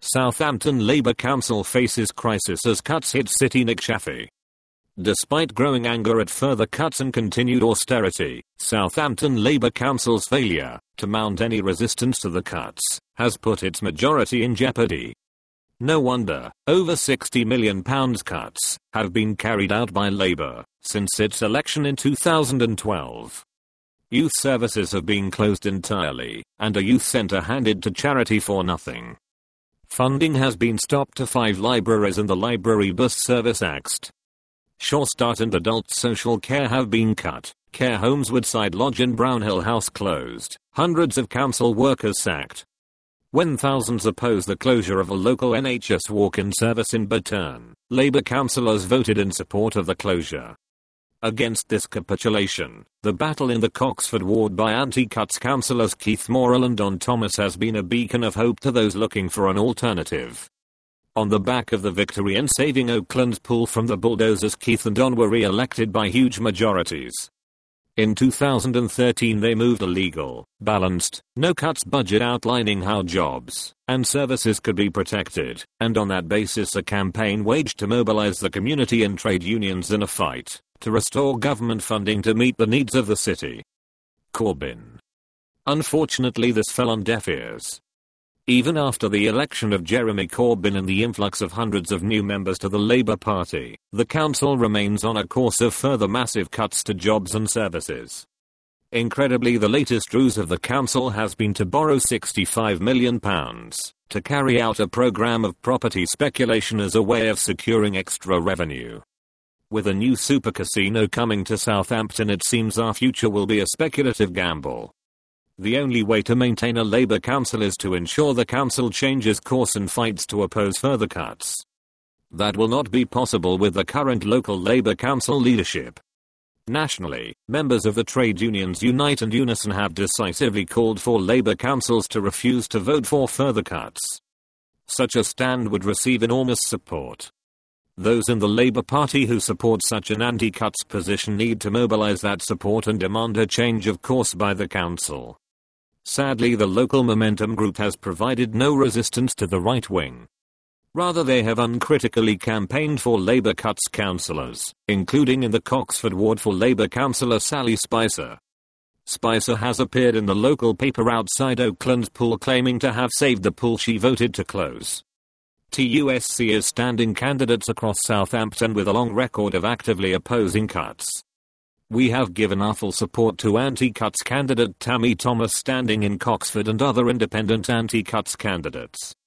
Southampton Labour Council faces crisis as cuts hit city. Nick Chaffee. Despite growing anger at further cuts and continued austerity, Southampton Labour Council's failure to mount any resistance to the cuts has put its majority in jeopardy. No wonder, over £60 million cuts have been carried out by Labour since its election in 2012. Youth services have been closed entirely, and a youth centre handed to charity for nothing. Funding has been stopped to 5 libraries and the Library Bus Service axed. Sure Start and adult social care have been cut, care homes Woodside Lodge and Brownhill House closed, hundreds of council workers sacked. When thousands oppose the closure of a local NHS walk-in service in Burton, Labour councillors voted in support of the closure. Against this capitulation, the battle in the Coxford ward by anti-cuts councillors Keith Morrell and Don Thomas has been a beacon of hope to those looking for an alternative. On the back of the victory in saving Oakland's pool from the bulldozers, Keith and Don were re-elected by huge majorities. In 2013 they moved a legal, balanced, no-cuts budget outlining how jobs and services could be protected, and on that basis a campaign waged to mobilize the community and trade unions in a fight to restore government funding to meet the needs of the city. Corbyn. Unfortunately, this fell on deaf ears. Even after the election of Jeremy Corbyn and the influx of hundreds of new members to the Labour Party, the council remains on a course of further massive cuts to jobs and services. Incredibly, the latest ruse of the council has been to borrow £65 million to carry out a programme of property speculation as a way of securing extra revenue. With a new super casino coming to Southampton, it seems our future will be a speculative gamble. The only way to maintain a Labour council is to ensure the council changes course and fights to oppose further cuts. That will not be possible with the current local Labour council leadership. Nationally, members of the trade unions Unite and Unison have decisively called for Labour councils to refuse to vote for further cuts. Such a stand would receive enormous support. Those in the Labour Party who support such an anti-cuts position need to mobilise that support and demand a change of course by the council. Sadly, the local Momentum Group has provided no resistance to the right wing. Rather, they have uncritically campaigned for Labour cuts councillors, including in the Coxford ward for Labour councillor Sally Spicer. Spicer has appeared in the local paper outside Oakland's pool claiming to have saved the pool she voted to close. TUSC is standing candidates across Southampton with a long record of actively opposing cuts. We have given our full support to anti-cuts candidate Tammy Thomas standing in Coxford and other independent anti-cuts candidates.